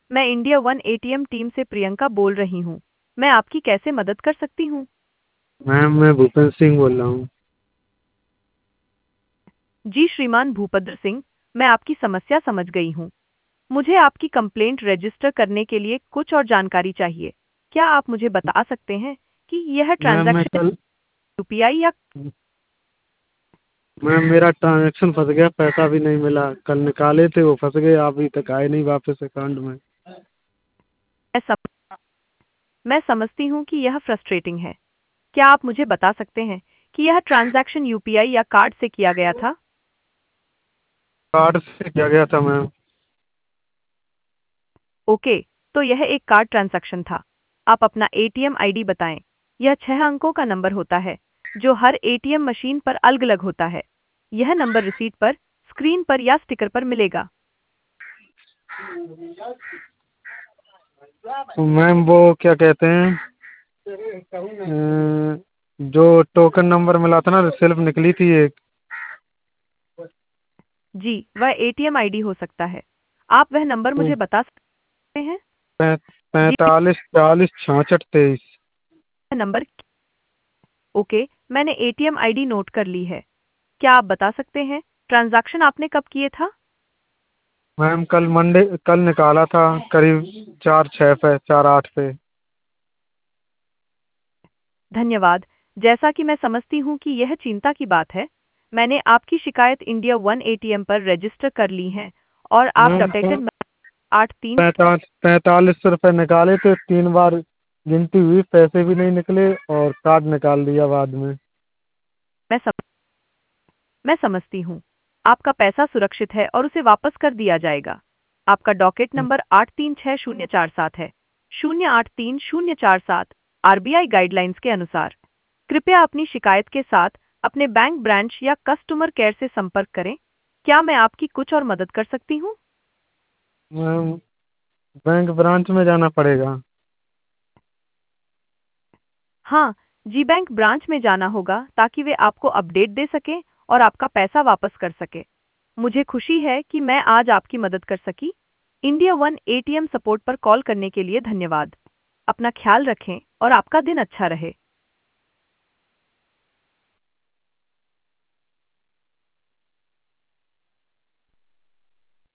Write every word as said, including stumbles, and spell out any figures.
मैं India One ATM team से प्रियंका बोल रही हूँ। मैं आपकी कैसे मदद कर सकती हूँ? मैम मैं भूपेंद्र सिंह बोल रहा हूँ। जी श्रीमान भूपद्र सिंह, मैं आपकी समस्या समझ गई हूँ। मुझे आपकी कंप्लेंट रजिस्टर करने के लिए कुछ और जानकारी चाहिए। क्या आप मुझे बता सकते हैं कि यह मैम मैं ट्रांजैक्शन कल यूपीआई या मैम मेरा ट्रांजेक्शन फंस गया, पैसा भी नहीं मिला। कल निकाले थे वो फंस गए, अभी तक आए नहीं वापस अकाउंट में। मैं सम, मैं समझती हूँ कि यह फ्रस्ट्रेटिंग है। क्या आप मुझे बता सकते हैं कि यह ट्रांजैक्शन यूपीआई या कार्ड से किया गया था? कार्ड से किया गया था मैम। ओके, तो यह एक कार्ड ट्रांजैक्शन था। आप अपना एटीएम आईडी बताएं। यह छह अंकों का नंबर होता है, जो हर एटीएम मशीन पर अलग-अलग होता है। यह नंबर रिसीट पर, स्क्रीन पर या स्टिकर पर मिलेगा। तो मैम वो क्या कहते हैं, अ, जो टोकन नंबर मिला था ना, रिसिप्ट निकली थी एक। जी, वह एटीएम आईडी हो सकता है। आप वह नंबर मुझे बता सकते हैं? जी, पैंतालीस चालीस छियासठ तेईस। वह नंबर। ओके, मैंने एटीएम आईडी नोट कर ली है। क्या आप बता सकते हैं ट्रांजैक्शन आपने कब किए था? मैम कल मंडे, कल निकाला था करीब चार छः पे, चार आठ पे। धन्यवाद। जैसा कि मैं समझती हूँ कि यह चिंता की बात है, मैंने आपकी शिकायत इंडिया वन एटीएम पर रजिस्टर कर ली है और आप मैम डॉटेटेड आठ तीन। पैंतालीस पैंतालीस रुपए निकाले थे, तीन बार गिनती हुई, पैसे भी नहीं निकले और कार्ड निकाल दिया बाद में। मैं सम, मैं समझती हूँ। आपका पैसा सुरक्षित है और उसे वापस कर दिया जाएगा। आपका डॉकेट नंबर आठ तीन छः शून्य चार सात है। शून्य आठ तीन शून्य चार सात। आरबीआई गाइडलाइंस के अनुसार कृपया अपनी शिकायत के साथ अपने बैंक ब्रांच या कस्टमर केयर से संपर्क करें। क्या मैं आपकी कुछ और मदद कर सकती हूँ? मैम बैंक ब्रांच में जाना पड़ेगा। हाँ, जी बैंक ब्रांच में जाना होगा ताकि वे आपको अपडेट दे सकें और आपका पैसा वापस कर सके। मुझे खुशी है कि मैं आज आपकी मदद कर सकी। इंडिया वन एटीएम सपोर्ट पर कॉल करने के लिए धन्यवाद। अपना ख्याल रखें और आपका दिन अच्छा रहे।